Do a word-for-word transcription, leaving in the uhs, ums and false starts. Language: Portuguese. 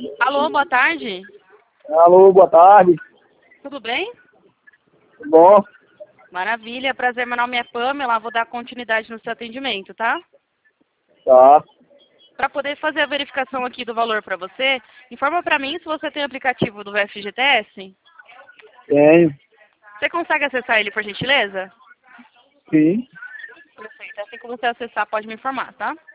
Alô, boa tarde. Alô, boa tarde. Tudo bem? Tudo bom? Maravilha, prazer, meu nome é Pamela, vou dar continuidade no seu atendimento, tá? Tá. Para poder fazer a verificação aqui do valor para você, informa para mim se você tem o aplicativo do F G T S. Tenho. Você consegue acessar ele, por gentileza? Sim. Perfeito, assim que você acessar, pode me informar, tá?